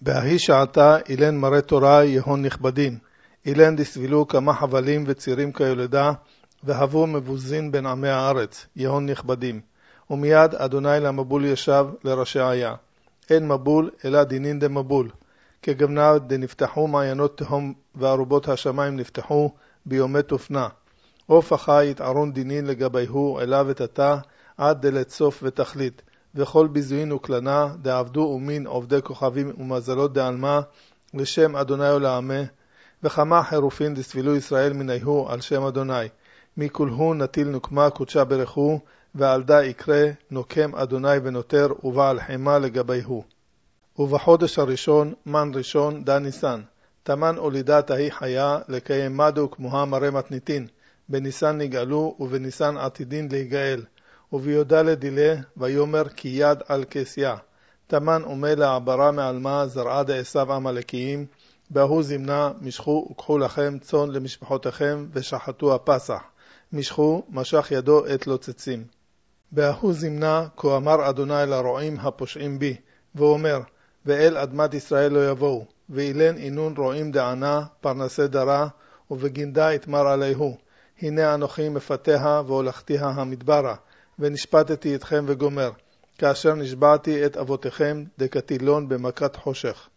בהי שעתה אילן מראה תורה יהון נכבדין, אילן דסבילו כמה חבלים וצירים כיולדה, והבו מבוזין בין עמי הארץ, יהון נכבדים. ומיד אדוני למבול ישב לראשי עיה. אין מבול אלא דינין דמבול. כגבנה דנפתחו מעיינות תהום וארובות השמיים נפתחו ביומי תופנה. עוף החי יתערון דינין לגביהו אליו ותתה עד דלת סוף ותכלית. וכל ביזוין וכלנה דעבדו ומין עובדי כוכבים ומזלות דעלמה לשם אדוני ולעמה. וכמה חירופין דסבילו ישראל מניהו על שם אדוני. מכולהו נטיל נוקמה קודשה ברכו, ועל דה יקרא נוקם אדוני ונותר ובעל חימה לגביהו. ובחודש הראשון, מן ראשון, דה ניסן, תמן הולידה תהי חיה לקיים מדו כמוה מראה מתניתין, בניסן נגאלו ובניסן עתידין להיגאל, וביודה לדילה ויומר כי יד על כסיה. תמן עומה לעברה מעלמה זרעה דעשיו עמלקיים, בהוא זמנה משכו וקחו לכם צאן למשפחותיכם ושחטו הפסח. משכו משך ידו את לוצצים. בהוא זמנה כה אמר אדוני לרועים הפושעים בי, ואומר ואל אדמת ישראל לא יבואו, ואילן אינון רועים דענה פרנסי דרה, ובגינדה יתמר עליהו. הנה אנוכי מפתיה והולכתיה המדברה, ונשפטתי אתכם וגומר, כאשר נשבעתי את אבותיכם דקתילון במכת חושך.